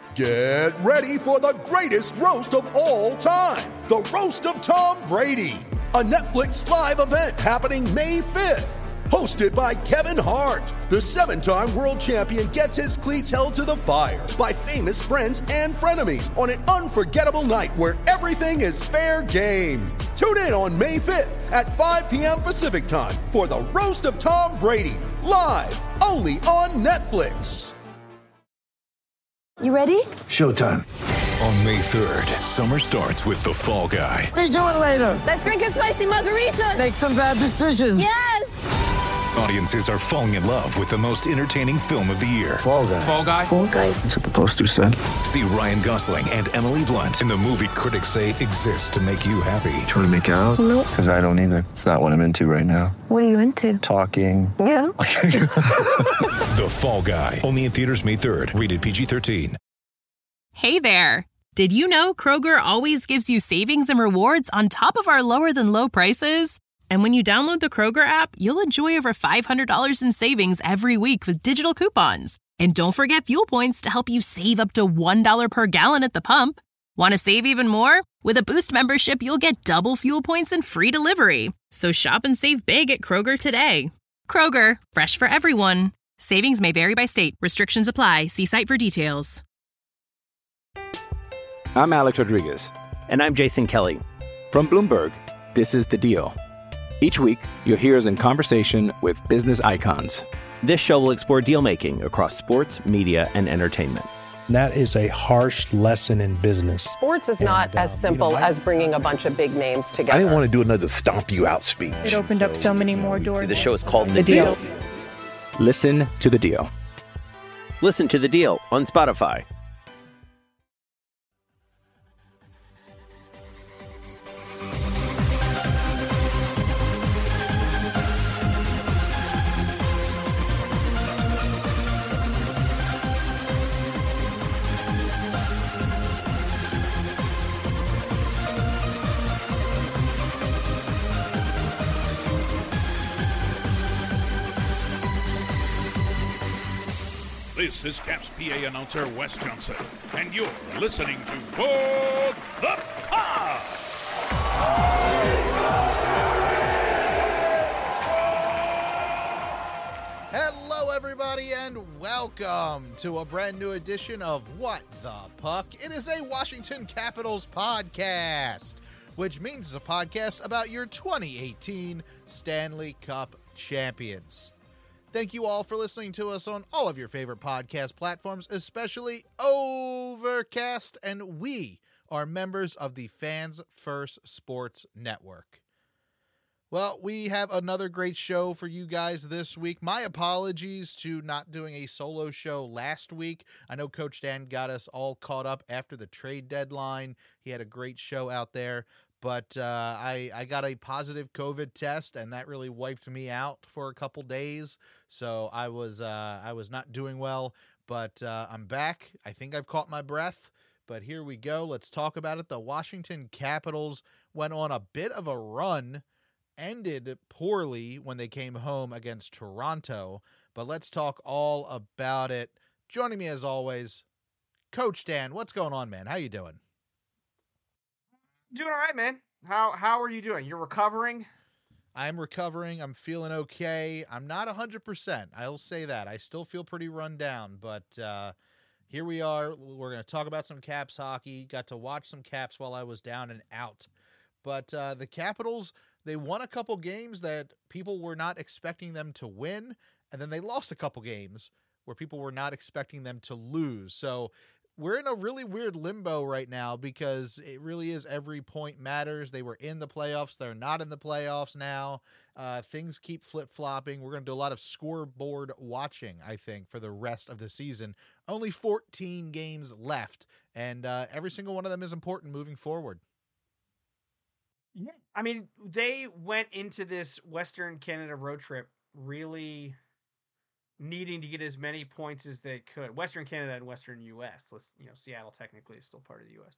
Get ready for the greatest roast of all time, the Roast of Tom Brady, a Netflix live event happening May 5th. Hosted by Kevin Hart, the 7-time world champion gets his cleats held to the fire by famous friends and frenemies on an unforgettable night where everything is fair game. Tune in on May 5th at 5 p.m. Pacific time for the Roast of Tom Brady, live only on Netflix. You ready? Showtime. On May 3rd, summer starts with The Fall Guy. Let's do it later. Let's drink a spicy margarita. Make some bad decisions. Yes! Audiences are falling in love with the most entertaining film of the year. Fall Guy. Fall Guy? Fall Guy. That's what the poster said. See Ryan Gosling and Emily Blunt in the movie critics say exists to make you happy. Trying to make it out? Nope. Because I don't either. It's not what I'm into right now. What are you into? Talking. Yeah. The Fall Guy. Only in theaters May 3rd. Rated PG-13. Hey there. Did you know Kroger always gives you savings and rewards on top of our lower than low prices? And when you download the Kroger app, you'll enjoy over $500 in savings every week with digital coupons. And don't forget fuel points to help you save up to $1 per gallon at the pump. Want to save even more? With a Boost membership, you'll get double fuel points and free delivery. So shop and save big at Kroger today. Kroger, fresh for everyone. Savings may vary by state. Restrictions apply. See site for details. I'm Alex Rodriguez. And I'm Jason Kelly. From Bloomberg, this is The Deal. Each week, you'll hear us in conversation with business icons. This show will explore deal-making across sports, media, and entertainment. That is a harsh lesson in business. Sports is not as simple as bringing a bunch of big names together. I didn't want to do another stomp you out speech. It opened up so many more doors. The show is called The Deal. Listen to The Deal. Listen to The Deal on Spotify. This is Caps PA announcer Wes Johnson, and you're listening to Board the Pod. Hello, everybody, and welcome to a brand new edition of What the Puck. It is a Washington Capitals podcast, which means it's a podcast about your 2018 Stanley Cup champions. Thank you all for listening to us on all of your favorite podcast platforms, especially Overcast, and we are members of the Fans First Sports Network. Well, we have another great show for you guys this week. My apologies to not doing a solo show last week. I know Coach Dan got us all caught up after the trade deadline. He had a great show out there. But I got a positive COVID test, and that really wiped me out for a couple days. So I was not doing well, but I'm back. I think I've caught my breath, but here we go. Let's talk about it. The Washington Capitals went on a bit of a run, ended poorly when they came home against Toronto, but let's talk all about it. Joining me as always, Coach Dan. What's going on, man? How you doing? Doing all right, man. How are you doing? You're recovering? I'm recovering. I'm feeling okay. I'm not 100%. I'll say that. I still feel pretty run down, but here we are. We're going to talk about some Caps hockey. Got to watch some Caps while I was down and out. But the Capitals, they won a couple games that people were not expecting them to win, and then they lost a couple games where people were not expecting them to lose. So we're in a really weird limbo right now because it really is every point matters. They were in the playoffs. They're not in the playoffs now. Things keep flip-flopping. We're going to do a lot of scoreboard watching, I think, for the rest of the season. Only 14 games left, and every single one of them is important moving forward. Yeah. I mean, they went into this Western Canada road trip really needing to get as many points as they could. Western Canada and Western U.S. Seattle technically is still part of the U.S.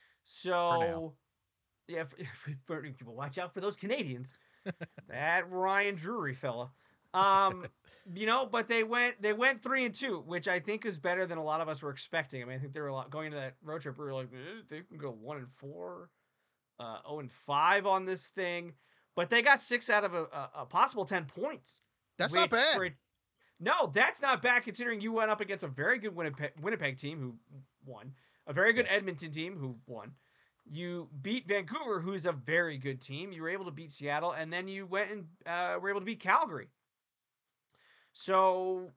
So, yeah, watch out for those Canadians. That Ryan Drury fella. But they went 3-2, which I think is better than a lot of us were expecting. I mean, I think they were going into that road trip. We were like, they can go 1-4, 0-5 on this thing, but they got 6 out of a possible 10 points. That's not bad. No, that's not bad considering you went up against a very good Winnipeg team who won, a very good Edmonton team who won. You beat Vancouver, who's a very good team. You were able to beat Seattle, and then you went and were able to beat Calgary. So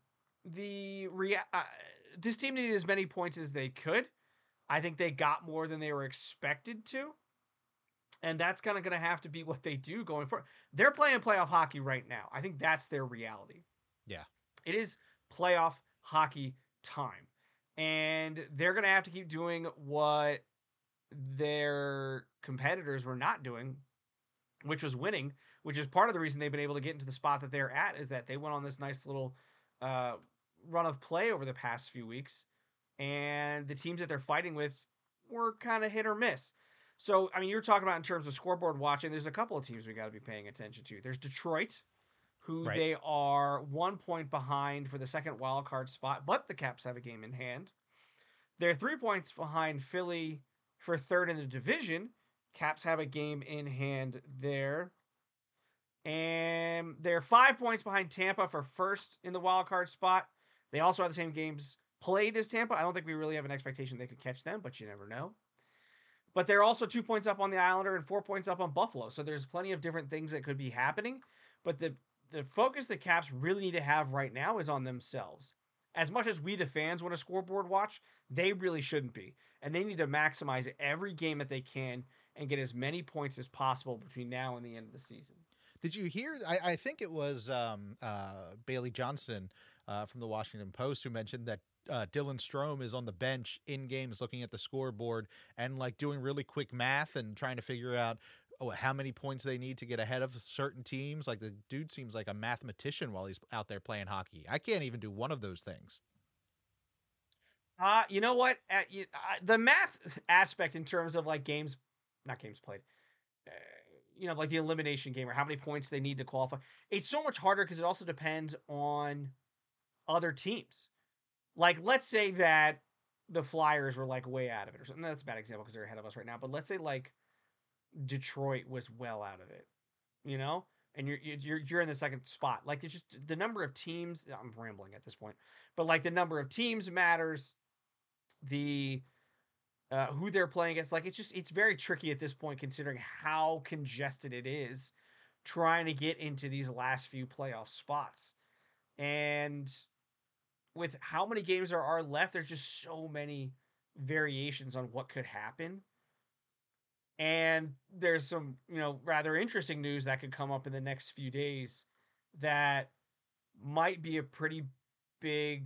this team needed as many points as they could. I think they got more than they were expected to. And that's kind of going to have to be what they do going forward. They're playing playoff hockey right now. I think that's their reality. Yeah. It is playoff hockey time. And they're going to have to keep doing what their competitors were not doing, which was winning, which is part of the reason they've been able to get into the spot that they're at, is that they went on this nice little run of play over the past few weeks. And the teams that they're fighting with were kind of hit or miss. So, I mean, you're talking about in terms of scoreboard watching, there's a couple of teams we got to be paying attention to. There's Detroit, who they are 1 point behind for the second wild card spot, but the Caps have a game in hand. They're 3 points behind Philly for third in the division. Caps have a game in hand there. And they're 5 points behind Tampa for first in the wild card spot. They also have the same games played as Tampa. I don't think we really have an expectation they could catch them, but you never know. But they're also 2 points up on the Islander and 4 points up on Buffalo. So there's plenty of different things that could be happening. But the focus the Caps really need to have right now is on themselves. As much as we, the fans, want a scoreboard watch, they really shouldn't be. And they need to maximize every game that they can and get as many points as possible between now and the end of the season. Did you hear? I think it was Bailey Johnston from the Washington Post who mentioned that Dylan Strome is on the bench in games looking at the scoreboard and like doing really quick math and trying to figure out how many points they need to get ahead of certain teams. Like the dude seems like a mathematician while he's out there playing hockey. I can't even do one of those things. You know what? The math aspect in terms of like not games played, like the elimination game or how many points they need to qualify. It's so much harder because it also depends on other teams. Like, let's say that the Flyers were like way out of it or something. That's a bad example because they're ahead of us right now. But let's say like Detroit was well out of it, and you're in the second spot. Like, it's just the number of teams. I'm rambling at this point, but like the number of teams matters. The who they're playing against, like it's very tricky at this point considering how congested it is trying to get into these last few playoff spots. And with how many games there are left, there's just so many variations on what could happen. And there's some, rather interesting news that could come up in the next few days that might be a pretty big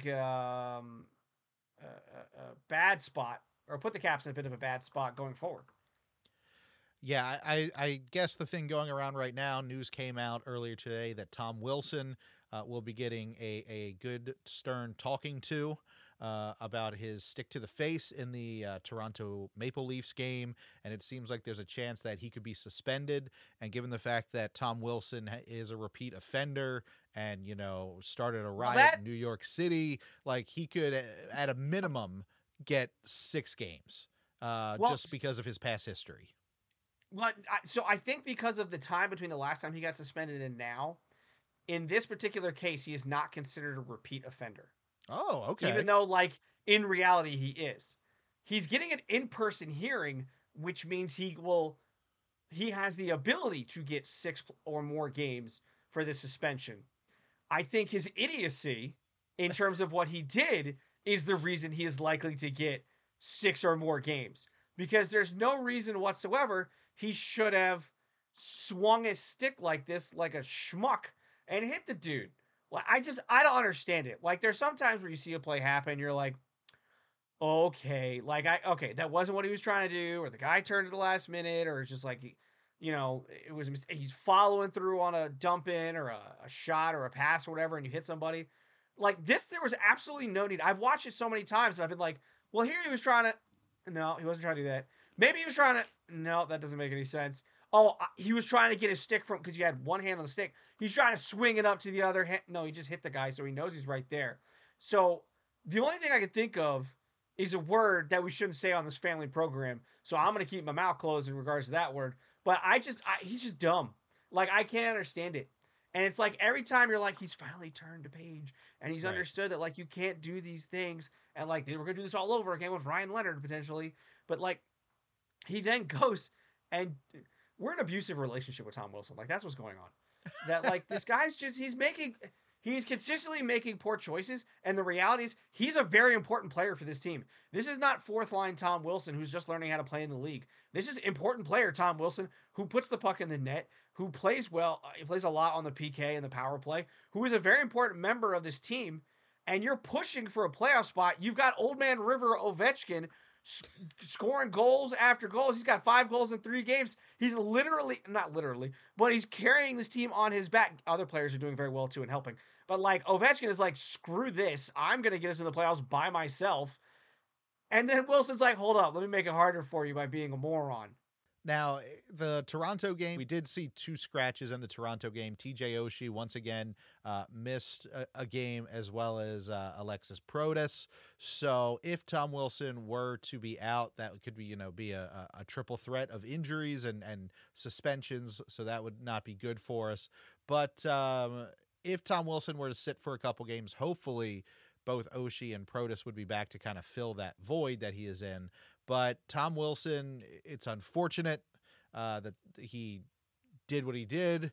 bad spot, or put the Caps in a bit of a bad spot going forward. Yeah, I guess the thing going around right now, news came out earlier today that Tom Wilson will be getting a good stern talking to about his stick to the face in the Toronto Maple Leafs game. And it seems like there's a chance that he could be suspended. And given the fact that Tom Wilson is a repeat offender and, started a riot in New York City, like he could at a minimum get 6 games just because of his past history. Well, so I think because of the time between the last time he got suspended and now, in this particular case, he is not considered a repeat offender. Oh, okay. Even though, like, in reality, he is. He's getting an in-person hearing, which means he has the ability to get 6 or more games for the suspension. I think his idiocy, in terms of what he did, is the reason he is likely to get 6 or more games. Because there's no reason whatsoever he should have swung his stick like this, like a schmuck, and hit the dude. Well, I don't understand it. Like, there's sometimes where you see a play happen, you're like, okay, that wasn't what he was trying to do, or the guy turned at the last minute, or it's just like, he's following through on a dump in or a shot or a pass or whatever, and you hit somebody. Like this, there was absolutely no need. I've watched it so many times, and I've been like, well, here he was trying to. No, he wasn't trying to do that. Maybe he was trying to. No, that doesn't make any sense. he was trying to get his stick from, because you had one hand on the stick. He's trying to swing it up to the other hand. No, he just hit the guy, so he knows he's right there. So the only thing I can think of is a word that we shouldn't say on this family program. So I'm going to keep my mouth closed in regards to that word. But he's just dumb. Like, I can't understand it. And it's like every time you're like, he's finally turned a page and he's understood that, like, you can't do these things. And, like, we're going to do this all over again with Ryan Leonard potentially. But, like, he then goes and we're in an abusive relationship with Tom Wilson. Like, that's what's going on. That, like, this guy's just, he's consistently making poor choices. And the reality is he's a very important player for this team. This is not fourth line Tom Wilson, who's just learning how to play in the league. This is important player Tom Wilson, who puts the puck in the net, who plays well. He plays a lot on the PK and the power play, who is a very important member of this team. And you're pushing for a playoff spot. You've got old man River Ovechkin scoring goals after goals. He's got 5 goals in 3 games. He's not literally, but he's carrying this team on his back. Other players are doing very well too and helping. But, like, Ovechkin is like, screw this. I'm going to get us in the playoffs by myself. And then Wilson's like, hold up, let me make it harder for you by being a moron. Now, the Toronto game, we did see 2 scratches in the Toronto game. TJ Oshie, once again, missed a game, as well as Alexis Protas. So if Tom Wilson were to be out, that could be, be a triple threat of injuries and suspensions. So that would not be good for us. But if Tom Wilson were to sit for a couple games, hopefully both Oshie and Protas would be back to kind of fill that void that he is in. But Tom Wilson, it's unfortunate that he did what he did.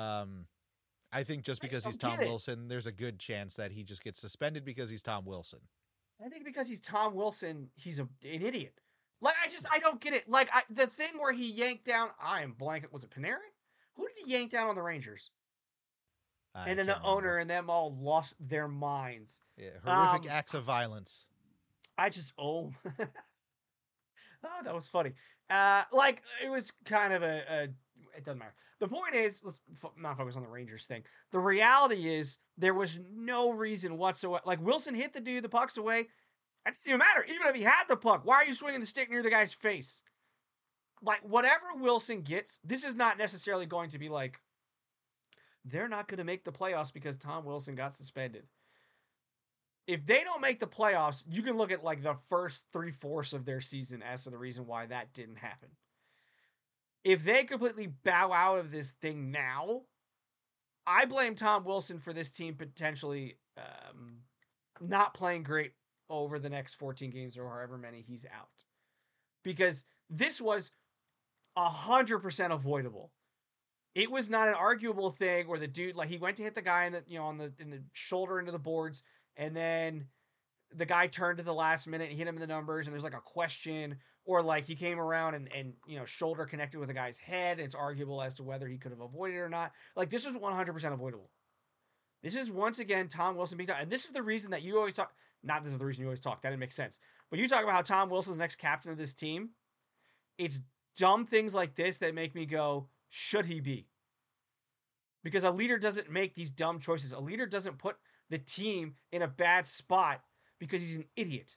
I think just because he's Tom Wilson, there's a good chance that he just gets suspended because he's Tom Wilson. I think because he's Tom Wilson, he's an idiot. Like, I don't get it. Like, the thing where he yanked down, was it Panarin? Who did he yank down on the Rangers? And then the owner and them all lost their minds. Yeah, horrific acts of violence. Oh, that was funny. Like, it was kind of it doesn't matter. The point is, let's not focus on the Rangers thing. The reality is, there was no reason whatsoever. Like, Wilson hit the pucks away. It doesn't even matter. Even if he had the puck, why are you swinging the stick near the guy's face? Like, whatever Wilson gets, this is not necessarily going to be like, they're not going to make the playoffs because Tom Wilson got suspended. If they don't make the playoffs, you can look at, like, the first 3/4 of their season as to the reason why that didn't happen. If they completely bow out of this thing now, I blame Tom Wilson for this team potentially not playing great over the next 14 games or however many he's out. Because this was 100% avoidable. It was not an arguable thing where the dude, like, he went to hit the guy in the shoulder into the boards, and then the guy turned to the last minute and hit him in the numbers, and there's, like, a question, or, like, he came around and shoulder connected with the guy's head, and it's arguable as to whether he could have avoided it or not. Like, this was 100% avoidable. This is, once again, Tom Wilson being done. And this is the reason that you always talk, not this is the reason you always talk, that didn't make sense. But you talk about how Tom Wilson's next captain of this team. It's dumb things like this that make me go, should he be? Because a leader doesn't make these dumb choices. A leader doesn't put the team in a bad spot because he's an idiot.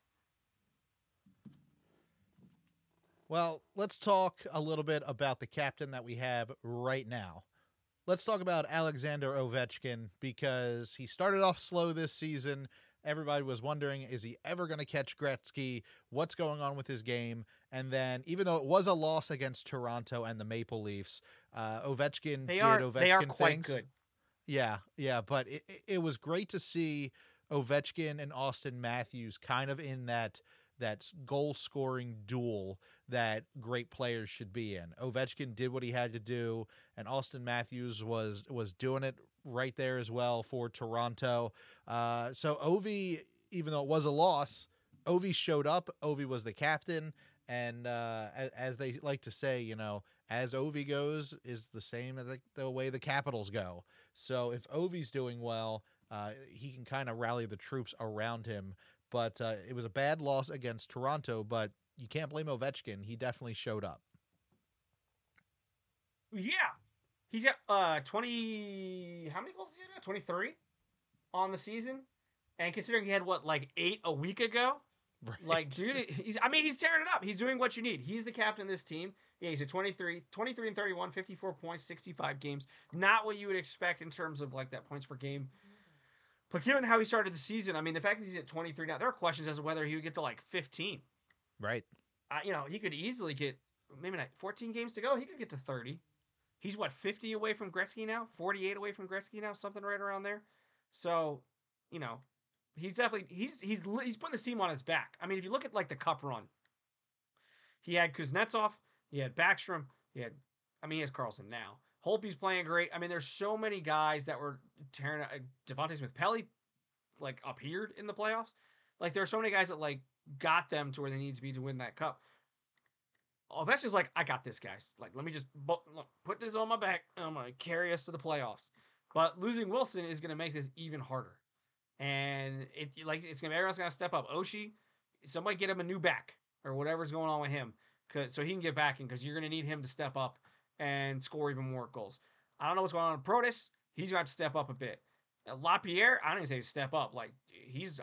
Well, let's talk a little bit about the captain that we have right now. Let's talk about Alexander Ovechkin, because he started off slow this season. Everybody was wondering, is he ever going to catch Gretzky? What's going on with his game? And then, even though it was a loss against Toronto and the Maple Leafs, Ovechkin did Ovechkin they are quite things. Good. Yeah, but it was great to see Ovechkin and Austin Matthews kind of in that goal-scoring duel that great players should be in. Ovechkin did what he had to do, and Austin Matthews was doing it right there as well for Toronto. So Ovi, even though it was a loss, Ovi showed up. Ovi was the captain, and as they like to say, as Ovi goes is the same as the way the Capitals go. So if Ovi's doing well, he can kind of rally the troops around him. But it was a bad loss against Toronto, but you can't blame Ovechkin. He definitely showed up. Yeah. He's got 20... How many goals has he got? 23 on the season? And considering he had, 8 a week ago? Right. Like, dude, he's tearing it up. He's doing what you need. He's the captain of this team. Yeah, he's a 23 and 31, 54 points, 65 games. Not what you would expect in terms of like that points per game. But given how he started the season, I mean, the fact that he's at 23 now, there are questions as to whether he would get to like 15. Right. He could easily get, maybe not 14 games to go. He could get to 30. He's 50 away from Gretzky now, 48 away from Gretzky now, something right around there. So, he's definitely he's putting this team on his back. I mean, if you look at like the cup run, he had Kuznetsov, he had Backstrom, he has Carlson now. Holtby's playing great. I mean, there's so many guys that were tearing. Devontae Smith-Pelly like appeared in the playoffs. Like there are so many guys that like got them to where they need to be to win that cup. Ovechkin's like, I got this, guys. Like, let me just put this on my back, and I'm gonna carry us to the playoffs. But losing Wilson is gonna make this even harder. And everyone's gonna step up. Oshie, somebody get him a new back or whatever's going on with him, so he can get back in because you're gonna need him to step up and score even more goals. I don't know what's going on with Protas. He's gonna have to step up a bit. LaPierre, I don't even say step up. Like he's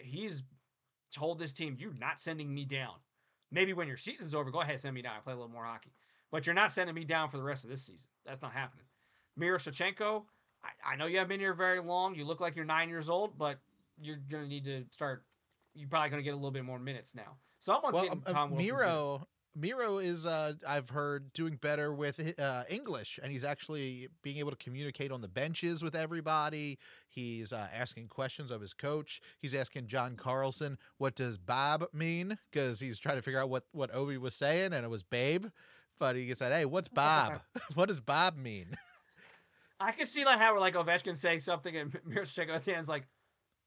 told this team, you're not sending me down. Maybe when your season's over, go ahead, send me down. I play a little more hockey, but you're not sending me down for the rest of this season. That's not happening. Miroshnichenko, I know you haven't been here very long. You look like you're 9 years old, but you're going to need to start. You're probably going to get a little bit more minutes now. Someone's getting Tom Wilson's Miro is, I've heard, doing better with English, and he's actually being able to communicate on the benches with everybody. He's asking questions of his coach. He's asking John Carlson, what does Bob mean? Because he's trying to figure out what Ovi was saying, and it was babe. But he said, hey, what's Bob? What does Bob mean? I could see like how like Ovechkin saying something and Miroshnichenko at the end's like,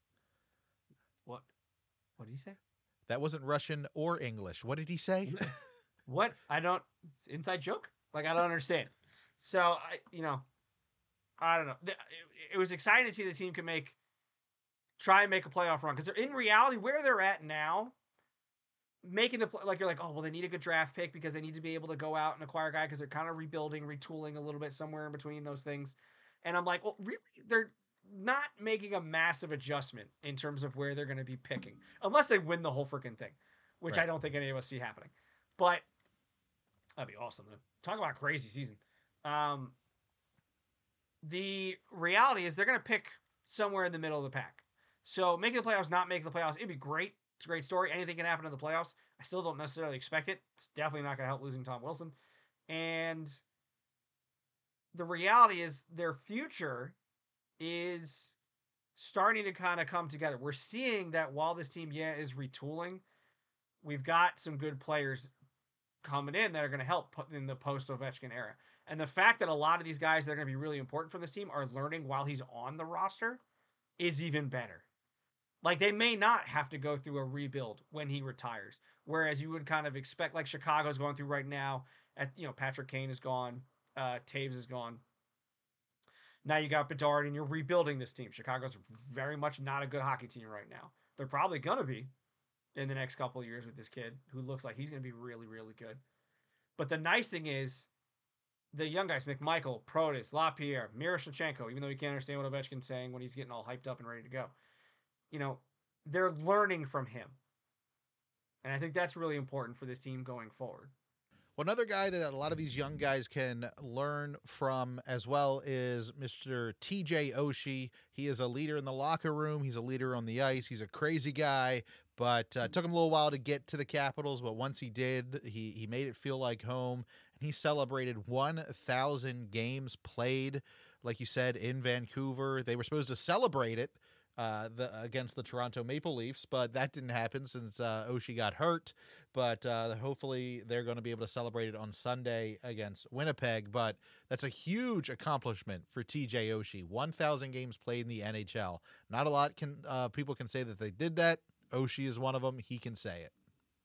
what? What did he say? That wasn't Russian or English. What did he say? What? It's an inside joke? Like, I don't understand. So, I don't know. It was exciting to see the team can try and make a playoff run. Because they're in reality, where they're at now, making you're like, oh, well, they need a good draft pick because they need to be able to go out and acquire a guy because they're kind of rebuilding, retooling a little bit somewhere in between those things. And I'm like, well, really? They're not making a massive adjustment in terms of where they're going to be picking. Unless they win the whole freaking thing, which right. I don't think any of us see happening. But that'd be awesome. Talk about a crazy season. The reality is they're going to pick somewhere in the middle of the pack. So making the playoffs, not making the playoffs, it'd be great. It's a great story. Anything can happen in the playoffs. I still don't necessarily expect it. It's definitely not going to help losing Tom Wilson. And the reality is their future is starting to kind of come together. We're seeing that while this team, is retooling, we've got some good players coming in that are going to help in the post-Ovechkin era. And the fact that a lot of these guys that are going to be really important for this team are learning while he's on the roster is even better. Like, they may not have to go through a rebuild when he retires, whereas you would kind of expect, like Chicago's going through right now. Patrick Kane is gone. Taves is gone. Now you got Bedard, and you're rebuilding this team. Chicago's very much not a good hockey team right now. They're probably going to be in the next couple of years with this kid who looks like he's going to be really, really good. But the nice thing is the young guys, McMichael, Protas, LaPierre, Miroshnichenko, even though you can't understand what Ovechkin's saying when he's getting all hyped up and ready to go, they're learning from him. And I think that's really important for this team going forward. Well, another guy that a lot of these young guys can learn from as well is Mr. TJ Oshie. He is a leader in the locker room. He's a leader on the ice. He's a crazy guy, but it took him a little while to get to the Capitals. But once he did, he made it feel like home. And he celebrated 1,000 games played, like you said, in Vancouver. They were supposed to celebrate it against the Toronto Maple Leafs, but that didn't happen since Oshie got hurt. But hopefully they're going to be able to celebrate it on Sunday against Winnipeg. But that's a huge accomplishment for TJ Oshie. 1,000 games played in the NHL. Not a lot people can say that they did that. Oshie is one of them. He can say it.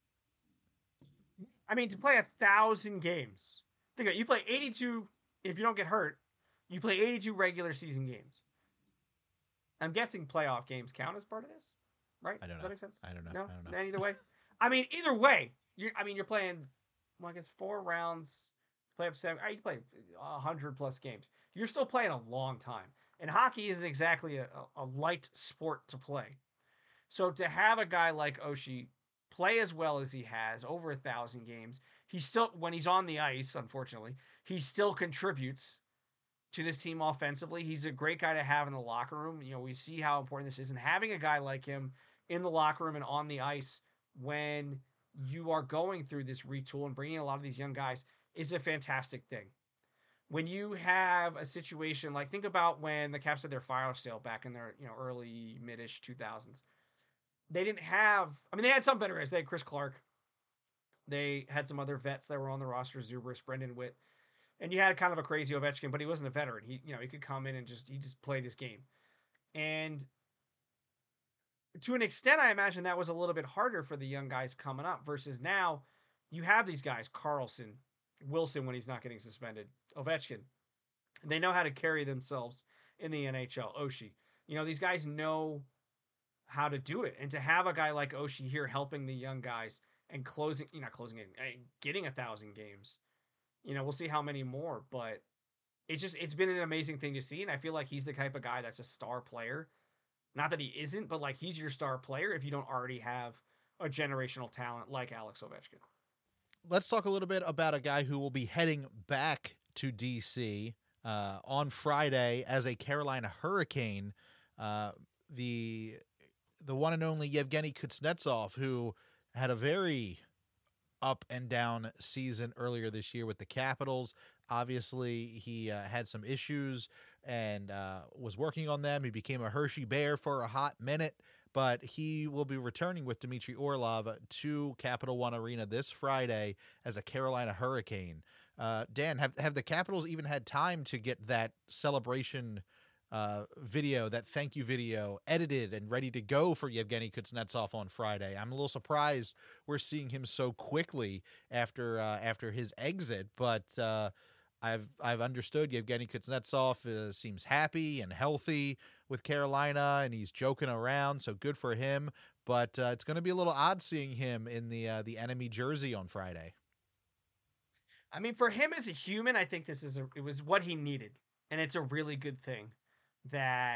I mean, to play 1,000 games, think about it, you play 82. If you don't get hurt, you play 82 regular season games. I'm guessing playoff games count as part of this, right? I don't know. Does that make sense? I don't know. No? I don't know. Either way. I mean, either way, you're playing, I guess 4 rounds, play up 7. You play 100+ games. You're still playing a long time. And hockey isn't exactly a light sport to play. So to have a guy like Oshie play as well as he has, over 1,000 games, he still, when he's on the ice, unfortunately, he still contributes to this team offensively. He's a great guy to have in the locker room. You know, we see how important this is, and having a guy like him in the locker room and on the ice when you are going through this retool and bringing a lot of these young guys is a fantastic thing. When you have a situation like, think about when the Caps had their fire sale back in their, early mid-ish 2000s. They didn't have, they had some veterans. They had Chris Clark. They had some other vets that were on the roster, Zubris, Brendan Witt. And you had kind of a crazy Ovechkin, but he wasn't a veteran. He could come in and he just played his game. And to an extent, I imagine that was a little bit harder for the young guys coming up versus now you have these guys, Carlson, Wilson when he's not getting suspended, Ovechkin. They know how to carry themselves in the NHL. Oshie. These guys know how to do it. And to have a guy like Oshie here helping the young guys and getting 1,000 games. We'll see how many more, but it's been an amazing thing to see. And I feel like he's the type of guy that's a star player. Not that he isn't, but like he's your star player if you don't already have a generational talent like Alex Ovechkin. Let's talk a little bit about a guy who will be heading back to DC on Friday as a Carolina Hurricane. The one and only Yevgeny Kuznetsov, who had a very up and down season earlier this year with the Capitals. Obviously, he had some issues and was working on them. He became a Hershey Bear for a hot minute, but he will be returning with Dmitry Orlov to Capital One Arena this Friday as a Carolina Hurricane. Dan, have the Capitals even had time to get that celebration video, that thank you video, edited and ready to go for Yevgeny Kuznetsov on Friday? I'm a little surprised we're seeing him so quickly after his exit, but I've understood Yevgeny Kuznetsov seems happy and healthy with Carolina, and he's joking around, so good for him. But it's going to be a little odd seeing him in the enemy jersey on Friday. For him as a human, I think it was what he needed, and it's a really good thing that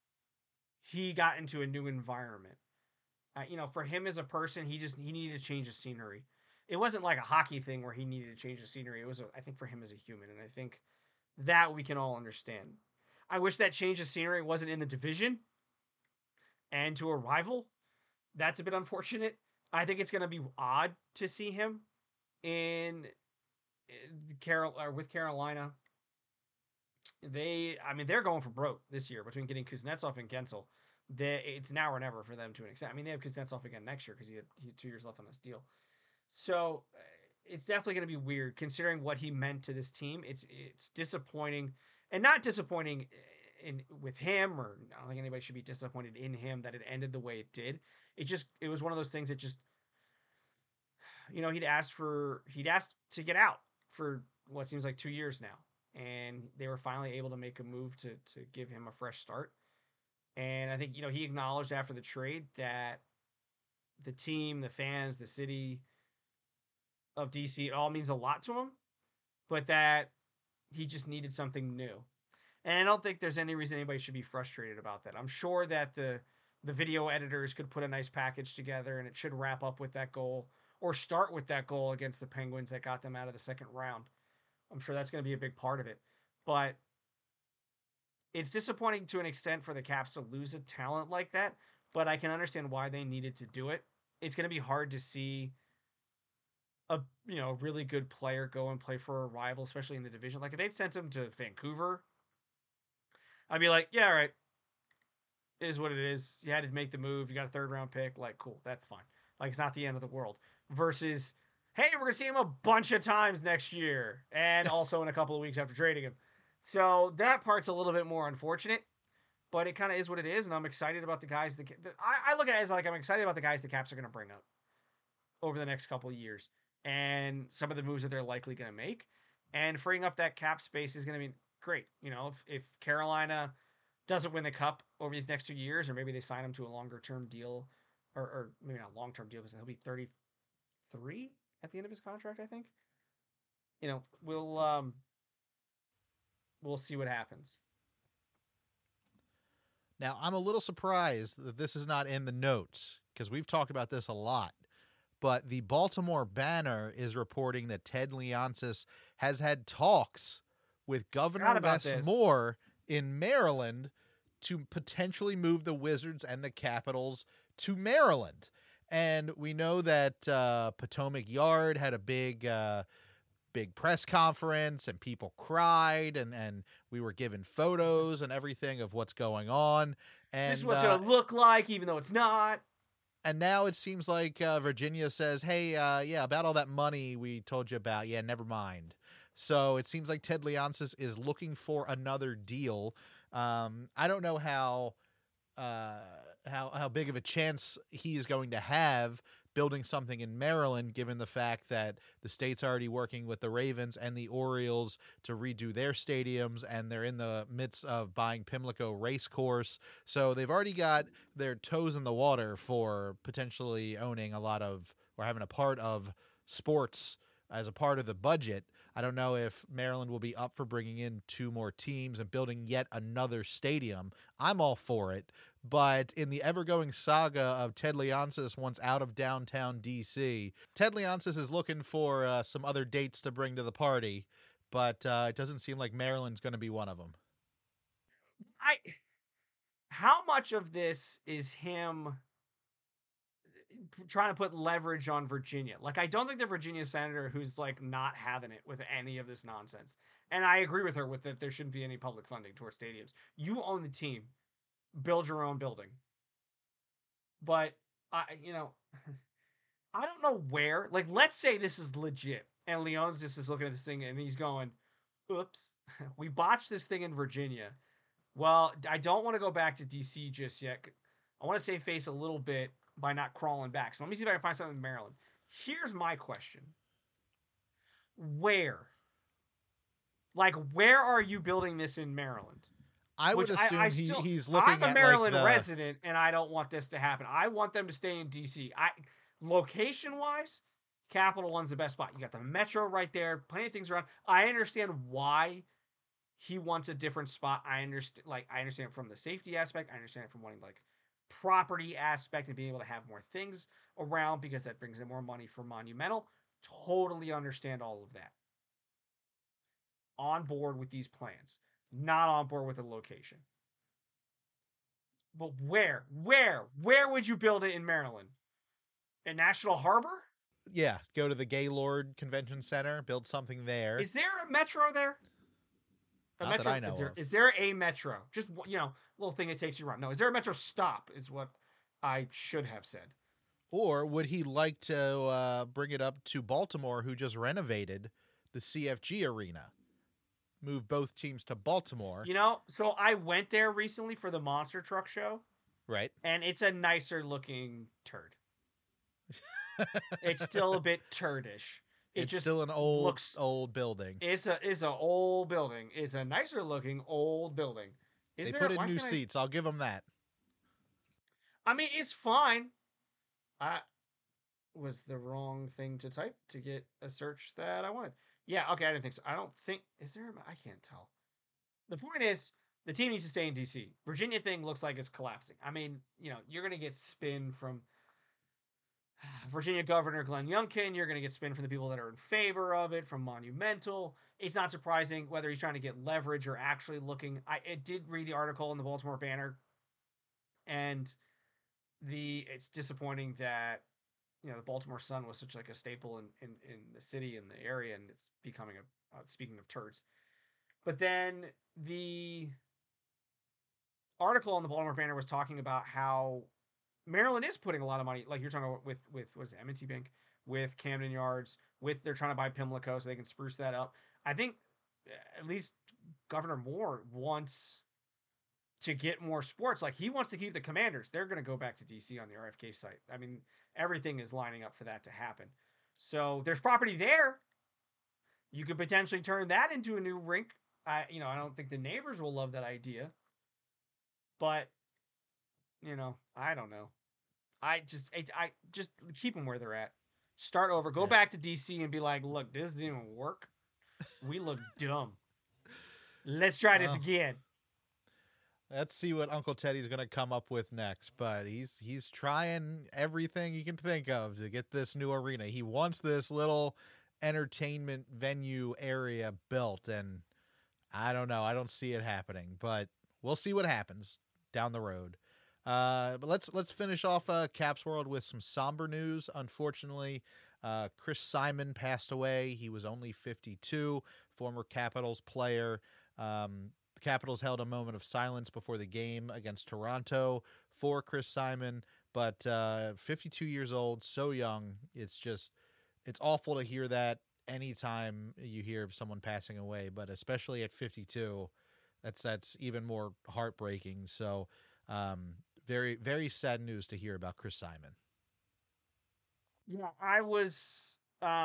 he got into a new environment. For him as a person, he needed to change the scenery. It wasn't like a hockey thing where he needed to change the scenery. It was, I think, for him as a human, and I think that we can all understand. I wish that change of scenery wasn't in the division and to a rival. That's a bit unfortunate. I think it's going to be odd to see him with Carolina. They're going for broke this year between getting Kuznetsov and Gensel. It's now or never for them to an extent. They have Kuznetsov again next year because he had 2 years left on this deal. So it's definitely going to be weird considering what he meant to this team. It's disappointing, and not disappointing with him, or I don't think anybody should be disappointed in him that it ended the way it did. It was one of those things that just, he'd asked to get out for what seems like 2 years now, and they were finally able to make a move to give him a fresh start. And I think, he acknowledged after the trade that the team, the fans, the city of DC, it all means a lot to him, but that he just needed something new. And I don't think there's any reason anybody should be frustrated about that. I'm sure that the video editors could put a nice package together, and it should wrap up with that goal or start with that goal against the Penguins that got them out of the second round. I'm sure that's going to be a big part of it. But it's disappointing to an extent for the Caps to lose a talent like that, but I can understand why they needed to do it. It's going to be hard to see a really good player go and play for a rival, especially in the division. Like if they'd sent him to Vancouver, I'd be like, yeah, all right. It is what it is. You had to make the move. You got a 3rd round pick. Like, cool. That's fine. Like, it's not the end of the world. Versus, hey, we're going to see him a bunch of times next year. And also in a couple of weeks after trading him. So that part's a little bit more unfortunate. But it kind of is what it is. And I'm excited about the guys. I look at it as like I'm excited about the guys the Caps are going to bring up over the next couple of years. And some of the moves that they're likely going to make. And freeing up that cap space is going to be great. If Carolina doesn't win the cup over these next 2 years, or maybe they sign him to a longer-term deal, or maybe not long-term deal because he'll be 33 at the end of his contract, I think. We'll see what happens. Now, I'm a little surprised that this is not in the notes because we've talked about this a lot. but the Baltimore Banner is reporting that Ted Leonsis has had talks with Governor Wes Moore in Maryland to potentially move the Wizards and the Capitals to Maryland. And we know that Potomac Yard had a big press conference and people cried and we were given photos and everything of what's going on. And this is what it's going to look like, even though it's not. And now it seems like Virginia says, hey, about all that money we told you about. Yeah, never mind. So it seems like Ted Leonsis is looking for another deal. I don't know how big of a chance he is going to have building something in Maryland, given the fact that the state's already working with the Ravens and the Orioles to redo their stadiums, and they're in the midst of buying Pimlico Racecourse. So they've already got their toes in the water for potentially owning a lot of, or having a part of sports as a part of the budget. I don't know if Maryland will be up for bringing in 2 more teams and building yet another stadium. I'm all for it. But in the ever-going saga of Ted Leonsis once out of downtown D.C., Ted Leonsis is looking for some other dates to bring to the party, but it doesn't seem like Maryland's going to be one of them. How much of this is him trying to put leverage on Virginia? Like, I don't think the Virginia senator who's like not having it with any of this nonsense. And I agree with her with that there shouldn't be any public funding towards stadiums. You own the team. Build your own building. But I don't know where. Like, let's say this is legit and Leonsis is looking at this thing and he's going, oops, we botched this thing in Virginia. Well, I don't want to go back to DC just yet. I want to save face a little bit by not crawling back. So let me see if I can find something in Maryland. Here's my question. Where? Like, where are you building this in Maryland? I would assume he's looking at, I'm a Maryland resident, and I don't want this to happen. I want them to stay in D.C. Location-wise, Capital One's the best spot. You got the metro right there, plenty of things around. I understand why he wants a different spot. I understand it from the safety aspect. I understand it from wanting, like, property aspect and being able to have more things around because that brings in more money for Monumental. Totally understand all of that. On board with these plans. Not on board with the location. But where would you build it in Maryland? In National Harbor? Yeah, go to the Gaylord Convention Center, build something there. Is there a metro there? Not that I know of. Is there a metro? Just, little thing that takes you around. No, is there a metro stop is what I should have said. Or would he like to bring it up to Baltimore, who just renovated the CFG Arena? Move both teams to Baltimore. So I went there recently for the Monster Truck Show. Right. And it's a nicer looking turd. It's still a bit turdish. It's still an old building. It's an old building. It's a nicer looking old building. They put in new seats. I'll give them that. I mean, it's fine. I was the wrong thing to type to get a search that I wanted. Yeah, okay, I didn't think so. I don't think... Is there... I can't tell. The point is, the team needs to stay in D.C. Virginia thing looks like it's collapsing. I mean, you're going to get spin from Virginia Governor Glenn Youngkin. You're going to get spin from the people that are in favor of it, from Monumental. It's not surprising whether he's trying to get leverage or actually looking... I did read the article in the Baltimore Banner, and it's disappointing that the Baltimore Sun was such like a staple in the city and the area, and it's becoming speaking of turds. But then the article on the Baltimore Banner was talking about how Maryland is putting a lot of money, like you're talking about with what is it, M&T Bank, with Camden Yards, they're trying to buy Pimlico so they can spruce that up. I think at least Governor Moore wants to get more sports. Like, he wants to keep the Commanders. They're going to go back to DC on the RFK site. I mean, everything is lining up for that to happen. So there's property there. You could potentially turn that into a new rink. I don't think the neighbors will love that idea, but I don't know. I just keep them where they're at. Start over. Go back to DC and be like, look, this didn't even work. We look dumb. Let's try this again. Let's see what Uncle Teddy's going to come up with next. But he's trying everything he can think of to get this new arena. He wants this little entertainment venue area built, and I don't know. I don't see it happening, but we'll see what happens down the road. But let's finish off Caps World with some somber news. Unfortunately, Chris Simon passed away. He was only 52, former Capitals player. The Capitals held a moment of silence before the game against Toronto for Chris Simon, but 52 years old, so young. It's awful to hear that anytime you hear of someone passing away, but especially at 52, that's even more heartbreaking. So very, very sad news to hear about Chris Simon. Yeah, I was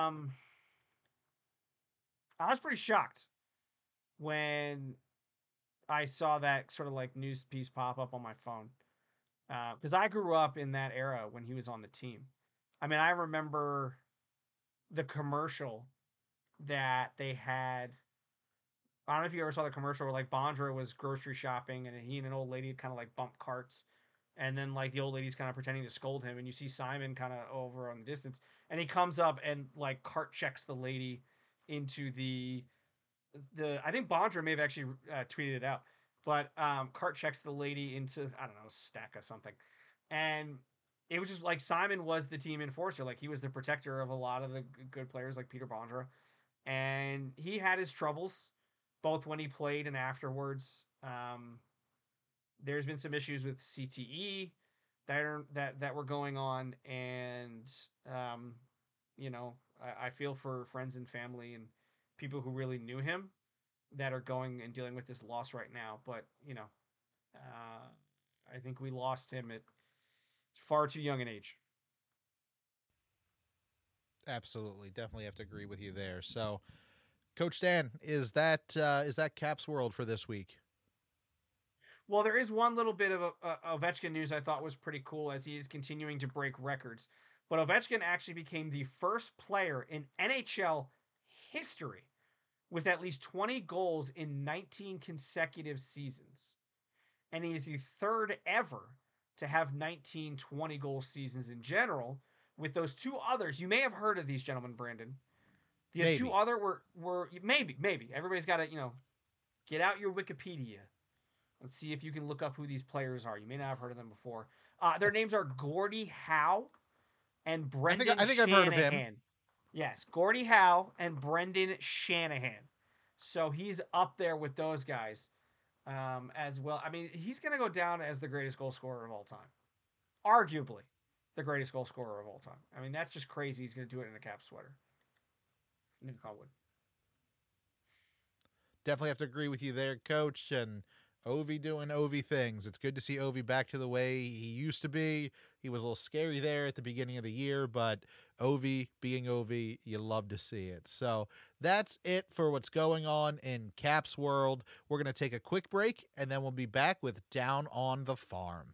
pretty shocked when I saw that sort of like news piece pop up on my phone. Because I grew up in that era when he was on the team. I mean, I remember the commercial that they had. I don't know if you ever saw the commercial where like Bondra was grocery shopping and he and an old lady kind of like bumped carts. And then like the old lady's kind of pretending to scold him. And you see Simon kind of over on the distance. And he comes up and like cart checks the lady into the I think Bondra may have actually tweeted it out, but cart checks the lady into, I don't know, stack or something. And it was just like Simon was the team enforcer. Like he was the protector of a lot of the good players like Peter Bondra. And he had his troubles both when he played and afterwards. There's been some issues with CTE that were going on. And, I feel for friends and family and people who really knew him that are going and dealing with this loss right now. But, I think we lost him at far too young an age. Absolutely. Definitely have to agree with you there. So, Coach Dan, is that Caps World for this week? Well, there is one little bit of Ovechkin news I thought was pretty cool as he is continuing to break records. But Ovechkin actually became the first player in NHL history with at least 20 goals in 19 consecutive seasons. And he is the third ever to have 19 20-goal seasons in general, with those two others. You may have heard of these gentlemen, Brandon. The two other were maybe. Everybody's got to, get out your Wikipedia. Let's see if you can look up who these players are. You may not have heard of them before. Their names are Gordie Howe and Brendan Shanahan. I think I've heard of him. Yes, Gordie Howe and Brendan Shanahan. So he's up there with those guys as well. I mean, he's going to go down as the greatest goal scorer of all time. Arguably the greatest goal scorer of all time. I mean, that's just crazy. He's going to do it in a Cap sweater. Nick Colwood. Definitely have to agree with you there, Coach. And Ovi doing Ovi things. It's good to see Ovi back to the way he used to be. He was a little scary there at the beginning of the year, but Ovi being Ovi, you love to see it. So that's it for what's going on in Caps World. We're going to take a quick break, and then we'll be back with Down on the Farm.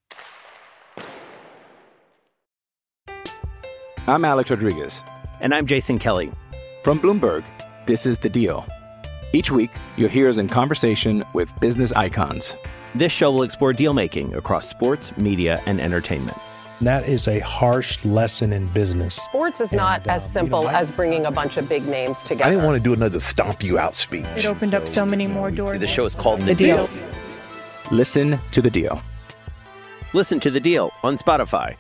I'm Alex Rodriguez. And I'm Jason Kelly. From Bloomberg, this is The Deal. Each week, you'll hear us in conversation with business icons. This show will explore deal-making across sports, media, and entertainment. That is a harsh lesson in business. Sports is not as simple as bringing a bunch of big names together. I didn't want to do another stomp you out speech. It opened up so many more doors. The show is called The Deal. Listen to The Deal. Listen to The Deal on Spotify.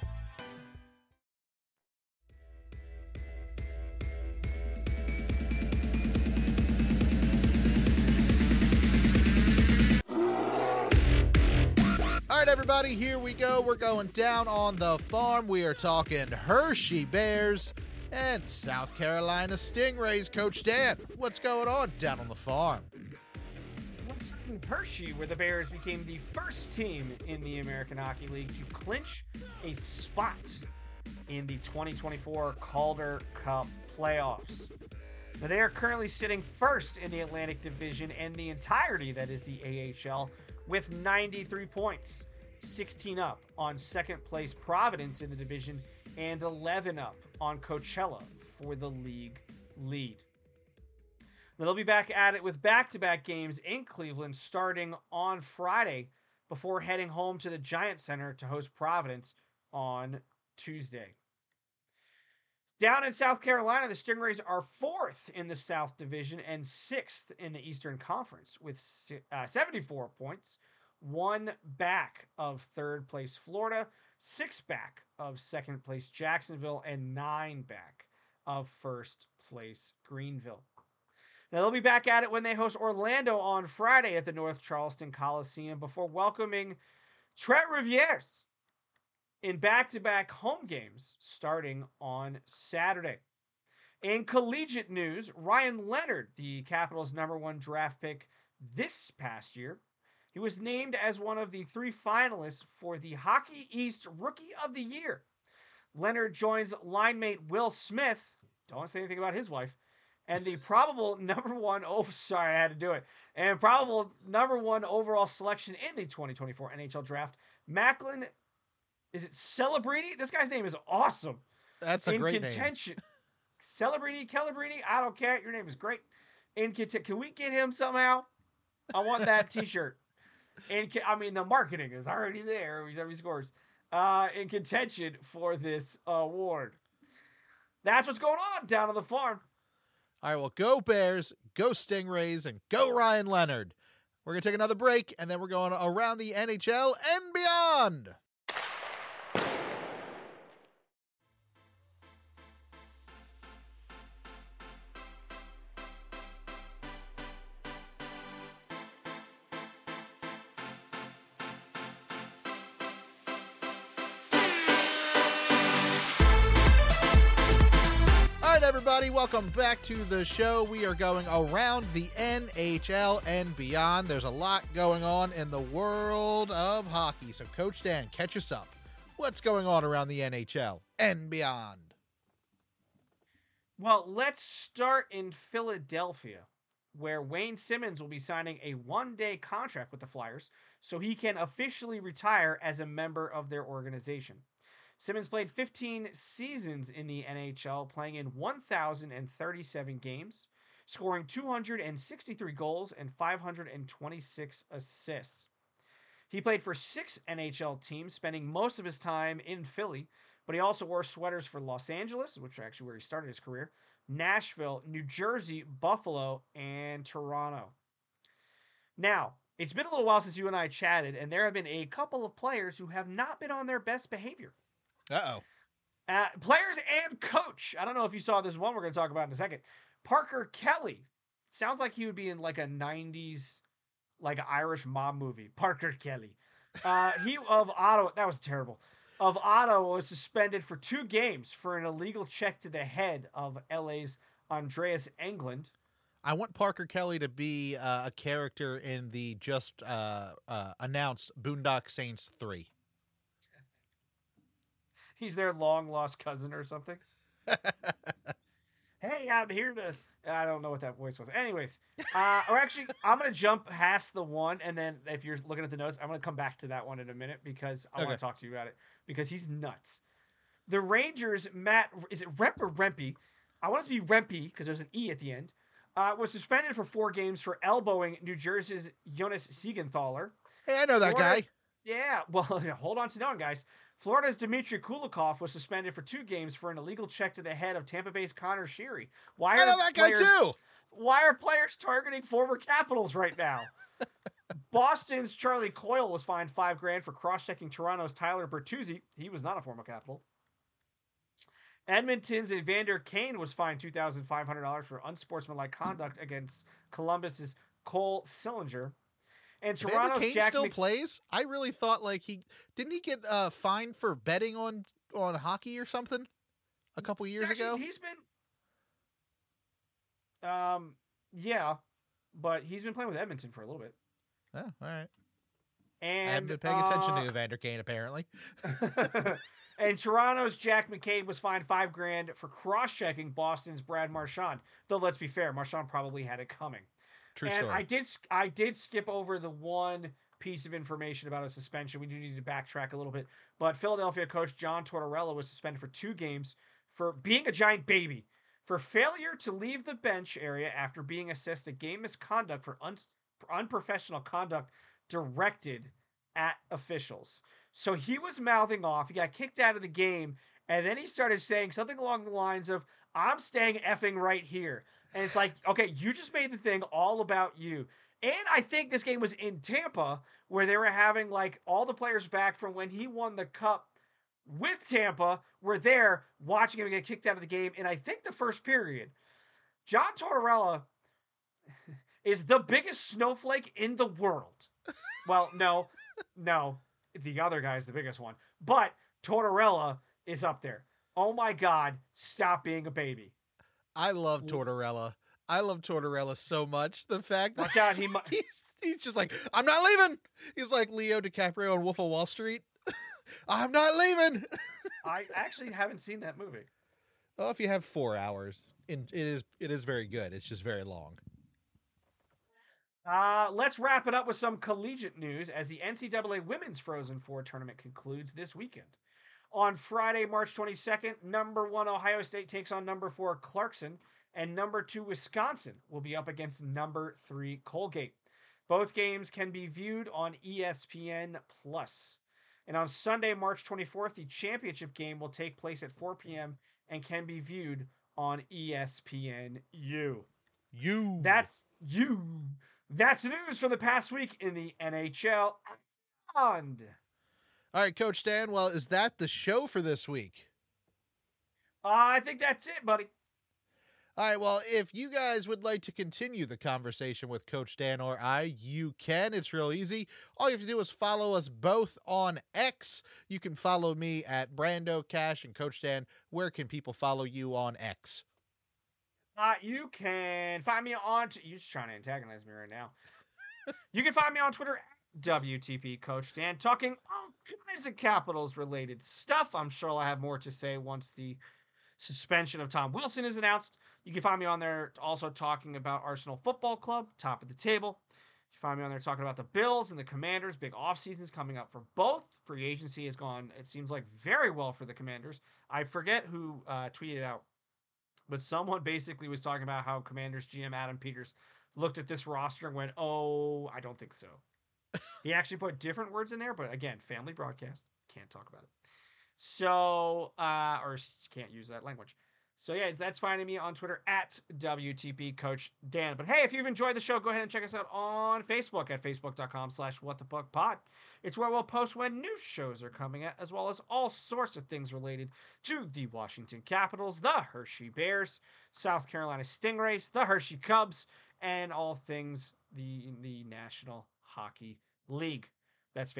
All right, everybody, here we go. We're going down on the farm. We are talking Hershey Bears and South Carolina Stingrays. Coach Dan, what's going on down on the farm? Let's start in Hershey, where the Bears became the first team in the American Hockey League to clinch a spot in the 2024 Calder Cup playoffs. Now, they are currently sitting first in the Atlantic Division and the entirety, that is the AHL, with 93 points, 16 up on second place Providence in the division, and 11 up on Coachella for the league lead. Now, they'll be back at it with back-to-back games in Cleveland starting on Friday before heading home to the Giant Center to host Providence on Tuesday. Down in South Carolina, the Stingrays are 4th in the South Division and 6th in the Eastern Conference with 74 points, 1 back of 3rd place Florida, 6 back of 2nd place Jacksonville, and 9 back of 1st place Greenville. Now, they'll be back at it when they host Orlando on Friday at the North Charleston Coliseum before welcoming Tres Rivières in back-to-back home games starting on Saturday. In collegiate news, Ryan Leonard, the Capitals' #1 draft pick this past year, he was named as one of the 3 finalists for the Hockey East Rookie of the Year. Leonard joins line mate Will Smith, don't want to say anything about his wife, and the probable #1 overall selection in the 2024 NHL draft, Macklin. Is it Celebrini? This guy's name is awesome. That's a great contention. Name. Celebrini, I don't care. Your name is great. In contention, can we get him somehow? I want that T-shirt. The marketing is already there every time he scores. In contention for this award. That's what's going on down on the farm. All right, well, go Bears, go Stingrays, and go Ryan Leonard. We're going to take another break, and then we're going around the NHL and beyond. Everybody, welcome back to the show. We are going around the NHL and beyond. There's a lot going on in the world of hockey. So, Coach Dan, catch us up. What's going on around the NHL and beyond? Well, let's start in Philadelphia, where Wayne Simmons will be signing a 1-day contract with the Flyers so he can officially retire as a member of their organization. Simmons played 15 seasons in the NHL, playing in 1,037 games, scoring 263 goals and 526 assists. He played for 6 NHL teams, spending most of his time in Philly, but he also wore sweaters for Los Angeles, which is actually where he started his career, Nashville, New Jersey, Buffalo, and Toronto. Now, it's been a little while since you and I chatted, and there have been a couple of players who have not been on their best behavior. Uh-oh. Players and coach. I don't know if you saw this one we're going to talk about in a second. Parker Kelly. Sounds like he would be in like a 90s, like Irish mob movie. Parker Kelly. He of Ottawa. That was terrible. Of Ottawa was suspended for 2 games for an illegal check to the head of LA's Andreas Englund. I want Parker Kelly to be a character in the just announced Boondock Saints 3. He's their long-lost cousin or something. Hey, I'm here to... I don't know what that voice was. Anyways, or actually, I'm going to jump past the one, and then if you're looking at the notes, I'm going to come back to that one in a minute because I want to talk to you about it because he's nuts. The Rangers, is it Remp or Rempy? I want it to be Rempy because there's an E at the end. Was suspended for 4 games for elbowing New Jersey's Jonas Siegenthaler. Hey, I know that guy. Yeah, well, hold on to knowing, guys. Florida's Dmitry Kulikov was suspended for 2 games for an illegal check to the head of Tampa Bay's Connor Sheary. I know that guy too. Why are players targeting former Capitals right now? Boston's Charlie Coyle was fined $5,000 for cross-checking Toronto's Tyler Bertuzzi. He was not a former Capital. Edmonton's Evander Kane was fined $2,500 for unsportsmanlike conduct against Columbus's Cole Sillinger. And Toronto's Kane still plays? I really thought like he get fined for betting on hockey or something a couple years ago. He's been yeah, but he's been playing with Edmonton for a little bit. Oh, all right. And I haven't been paying attention to Evander Kane apparently. And Toronto's Jack McCabe was fined $5,000 for cross-checking Boston's Brad Marchand. Though let's be fair, Marchand probably had it coming. True story. I did skip over the one piece of information about a suspension. We do need to backtrack a little bit. But Philadelphia coach John Tortorella was suspended for 2 games for being a giant baby, for failure to leave the bench area after being assessed a game misconduct for unprofessional conduct directed at officials. So he was mouthing off. He got kicked out of the game, and then he started saying something along the lines of, "I'm staying effing right here." And it's like, okay, you just made the thing all about you. And I think this game was in Tampa, where they were having like all the players back from when he won the cup with Tampa were there watching him get kicked out of the game. And I think the first period, John Tortorella is the biggest snowflake in the world. Well, no, the other guy's the biggest one. But Tortorella is up there. Oh my God, stop being a baby. I love Tortorella. I love Tortorella so much. The fact that watch out, he's just like, I'm not leaving. He's like Leo DiCaprio in Wolf of Wall Street. I'm not leaving. I actually haven't seen that movie. Oh, if you have 4 hours, it is very good. It's just very long. Let's wrap it up with some collegiate news as the NCAA Women's Frozen Four tournament concludes this weekend. On Friday, March 22nd, number 1 Ohio State takes on number 4 Clarkson, and number 2 Wisconsin will be up against number 3 Colgate. Both games can be viewed on ESPN+. And on Sunday, March 24th, the championship game will take place at 4 p.m. and can be viewed on ESPNU. That's the news for the past week in the NHL. And all right, Coach Dan, well, is that the show for this week? I think that's it, buddy. All right, well, if you guys would like to continue the conversation with Coach Dan or I, you can. It's real easy. All you have to do is follow us both on X. You can follow me at Brando Cash and Coach Dan. Where can people follow you on X? You can find me on... You're just trying to antagonize me right now. You can find me on Twitter at WTP Coach Dan, talking all kinds of Capitals-related stuff. I'm sure I'll have more to say once the suspension of Tom Wilson is announced. You can find me on there also talking about Arsenal Football Club, top of the table. You can find me on there talking about the Bills and the Commanders. Big off-seasons coming up for both. Free agency has gone, it seems like, very well for the Commanders. I forget who tweeted out, but someone basically was talking about how Commanders GM Adam Peters looked at this roster and went, "Oh, I don't think so." He actually put different words in there, but again, family broadcast, can't talk about it. So, or can't use that language. So yeah, that's finding me on Twitter at WTP Coach Dan. But hey, if you've enjoyed the show, go ahead and check us out on Facebook at facebook.com/whatthepuckpod. It's where we'll post when new shows are coming out, as well as all sorts of things related to the Washington Capitals, the Hershey Bears, South Carolina Stingrays, the Hershey Cubs, and all things the National Hockey League. That's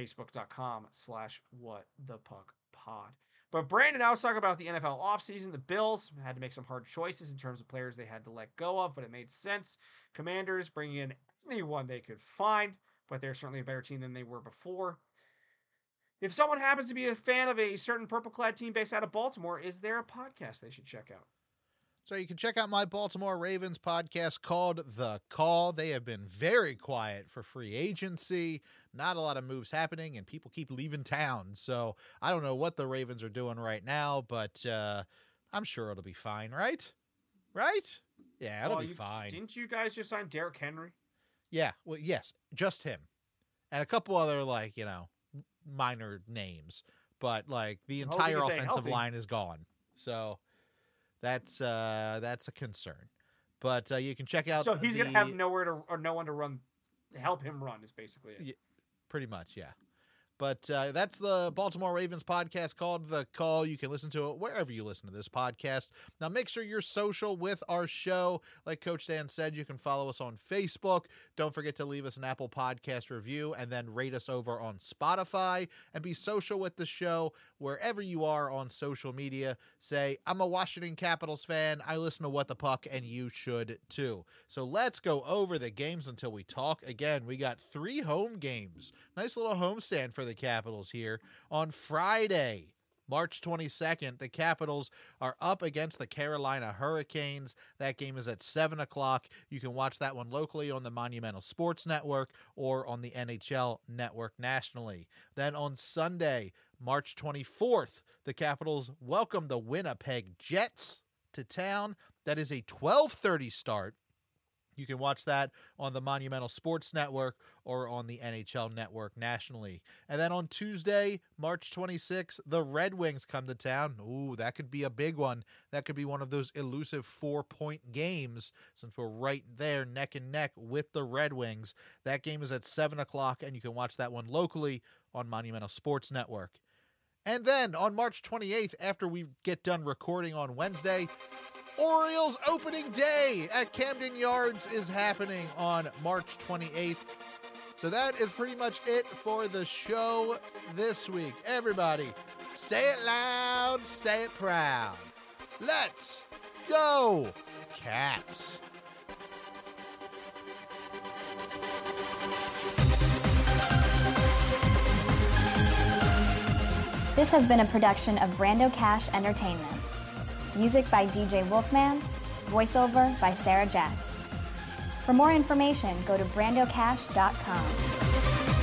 facebook.com/whatthepuckpod. But Brandon, I was talking about the NFL offseason. The Bills had to make some hard choices in terms of players they had to let go of, but it made sense. Commanders bringing in anyone they could find, but they're certainly a better team than they were before. If someone happens to be a fan of a certain purple-clad team based out of Baltimore, is there a podcast they should check out? So you can check out my Baltimore Ravens podcast called The Call. They have been very quiet for free agency. Not a lot of moves happening, and people keep leaving town. So I don't know what the Ravens are doing right now, but I'm sure it'll be fine, right? Right? Yeah, it'll be fine. Didn't you guys just sign Derrick Henry? Yeah, well, yes, just him. And a couple other, minor names. But, the entire offensive line is gone. So that's a concern. But you can check out. So he's going to have no one to run, help him run is basically it. Yeah, pretty much, yeah. But that's the Baltimore Ravens podcast called The Call. You can listen to it wherever you listen to this podcast. Now, make sure you're social with our show. Like Coach Dan said, you can follow us on Facebook. Don't forget to leave us an Apple Podcast review and then rate us over on Spotify. And be social with the show wherever you are on social media. Say, I'm a Washington Capitals fan. I listen to What the Puck, and you should too. So let's go over the games until we talk again. We got 3 home games. Nice little homestand for the Capitals here. On Friday, March 22nd, the Capitals are up against the Carolina Hurricanes. That game is at 7 o'clock. You can watch that one locally on the Monumental Sports Network or on the NHL Network nationally. Then on Sunday, March 24th, the Capitals welcome the Winnipeg Jets to town. That is a 12:30 start. You can watch that on the Monumental Sports Network or on the NHL Network nationally. And then on Tuesday, March 26th, the Red Wings come to town. Ooh, that could be a big one. That could be one of those elusive 4-point games since we're right there neck and neck with the Red Wings. That game is at 7 o'clock, and you can watch that one locally on Monumental Sports Network. And then on March 28th, after we get done recording on Wednesday, Orioles opening day at Camden Yards is happening on March 28th. So that is pretty much it for the show this week. Everybody, say it loud, say it proud. Let's go, Caps! This has been a production of Brando Cash Entertainment. Music by DJ Wolfman, voiceover by Sarah Jacks. For more information, go to brandocash.com.